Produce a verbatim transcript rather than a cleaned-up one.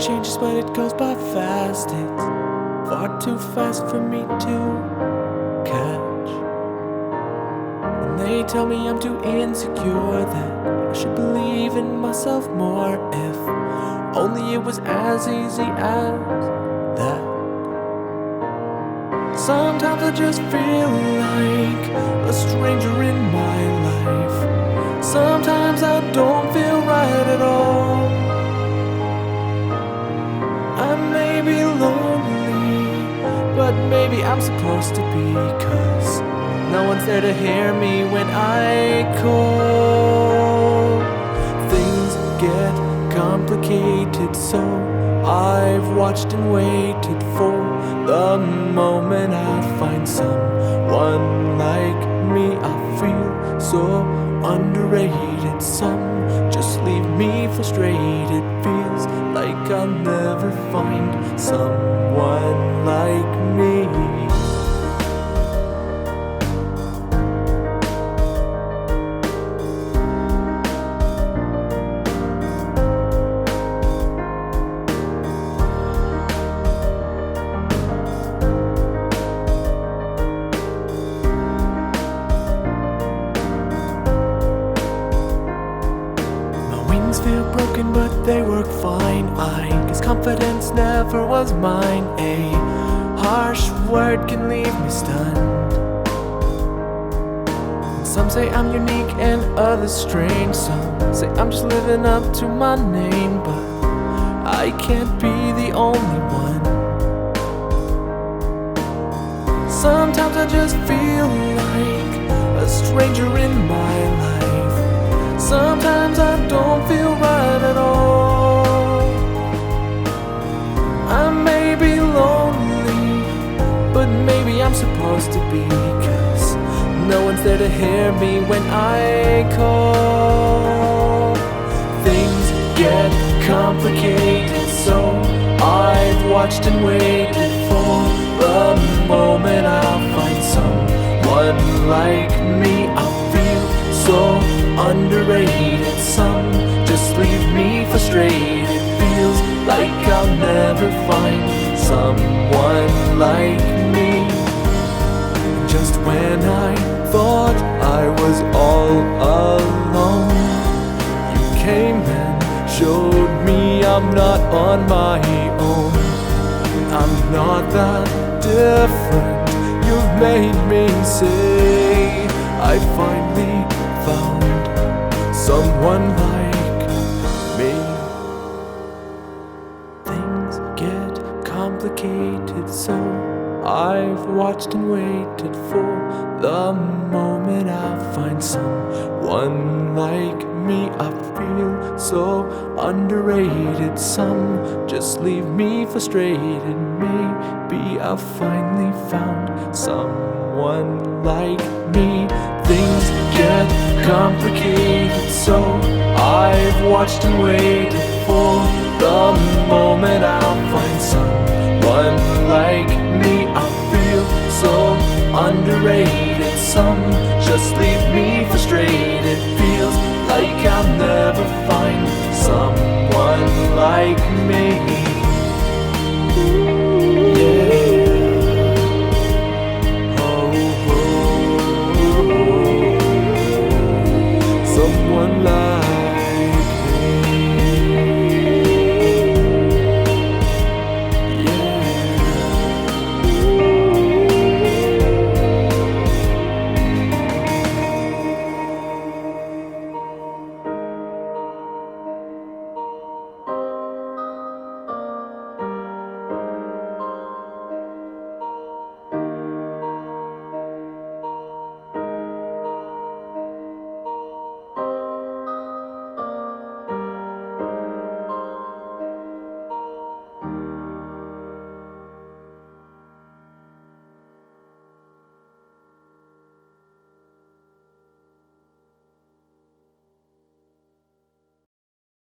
changes, but it goes by fast. It's far too fast for me to catch. And they tell me I'm too insecure, that I should believe in myself more. If only it was as easy as that. Sometimes I just feel like a stranger in my life. Sometimes I don't feel right at all. I may be lonely, but maybe I'm supposed to be, 'cause no one's there to hear me when I call. Things get complicated, so I've watched and waited for the moment I find someone like me. I feel so underrated. Some just leave me frustrated. Feels like I'll never find someone like me. Feel broken, but they work fine. I guess confidence never was mine. A harsh word can leave me stunned. Some say I'm unique and others strange. Some say I'm just living up to my name, but I can't be the only one. Sometimes I just feel like a stranger in my life. Sometimes I don't feel right at all. I may be lonely, but maybe I'm supposed to be, 'cause no one's there to hear me when I call. Things get complicated, so I've watched and waited for the moment I'll find someone like me. I feel so underrated. Some just leave me frustrated. Feels like I'll never find someone like me. Just when I thought I was all alone, you came and showed me I'm not on my own. I'm not that different, you've made me say. I finally found someone like me. Things get complicated, so I've watched and waited for the moment I'll find someone like me. I feel so underrated. Some just leave me frustrated. Maybe I've finally found someone like me. Things get complicated, so I've watched and waited for the moment I'll find someone like me. I feel so underrated. Some just leave